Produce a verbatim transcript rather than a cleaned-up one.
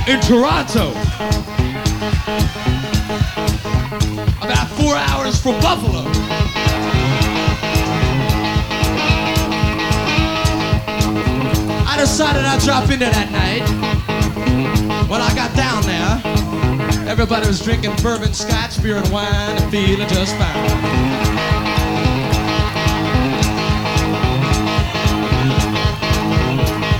in Toronto. About four hours from Buffalo. I decided I'd drop in there that night. When I got down there, everybody was drinking bourbon, scotch, beer, and wine, and feeling just fine.